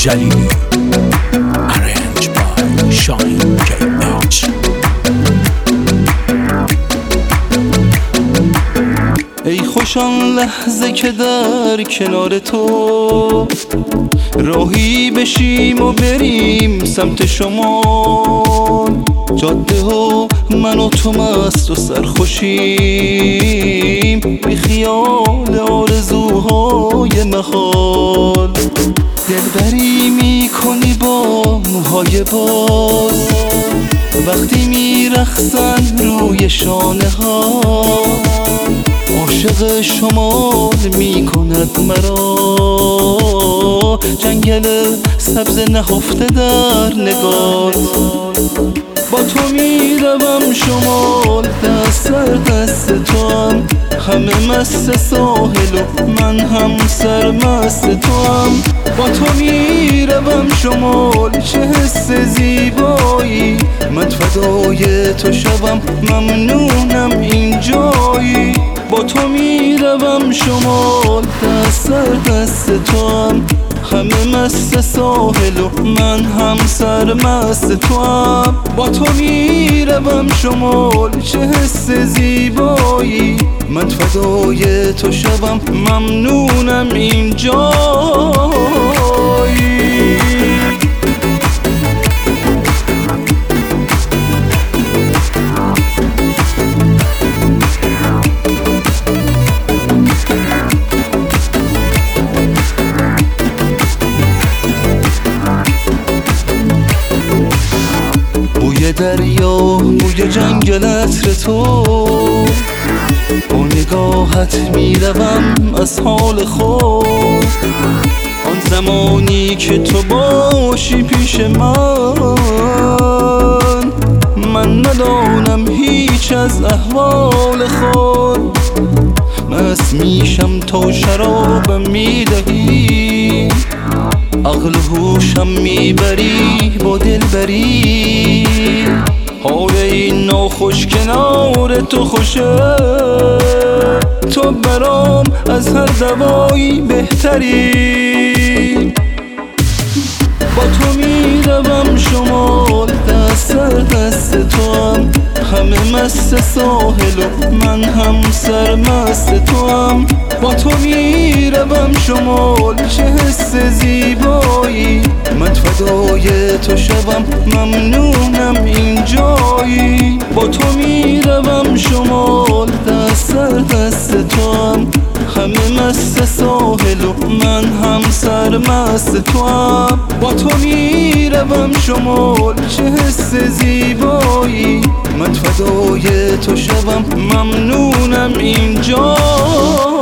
جلیلی Arranged by Shine KH. ای خوش آن لحظه که در کنار تو راهی بشیم و بریم سمت شمال، جاده و من و تو مست و سرخوشیم بی خیال آرزوهای محال. دلبری میکنی با موهای باز وقتی میرقصن روی شانه ها، عاشق شمال میکند مرا جنگل سبز نهفته در نگات. با تو میروم شمال دست در دست تو هم، همه مست ساحل و من هم سرمست تو هم. با تو میروم شمال چه حس زیبایی، من فدای تو شوم ممنونم این جایی. با تو میروم شمال دست در دست تو هم، همه مست ساحل و من هم سرمست تو هم. با تو میروم شمال چه حس زیبایی، من فدای تو شوم ممنونم این جایی. بوی دریا بوی جنگل عطر تو، با نگاهت میروم از حال خود. آن زمانی که تو باشی پیش من ندانم هیچ از احوال خود. مست میشم تا شرابم میدهی، عقل و هوشم میبری با دلبری. حال این ناخوش کنار تو خوشه، تو برام از هر دوایی بهتری. با تو میروم شمال دست در دست تو هم، همه مست ساحل و من هم سرمست تو هم. با تو میروم شمال چه حس زیبایی، من فدای تو شوم ممنونم این جایی. با تو میروم شمال دست در دست تو هم، همه مست ساحل و من هم سرمست تو هم. با تو میروم شمال چه حس زیبایی، من فدای تو شوم ممنونم این جایی.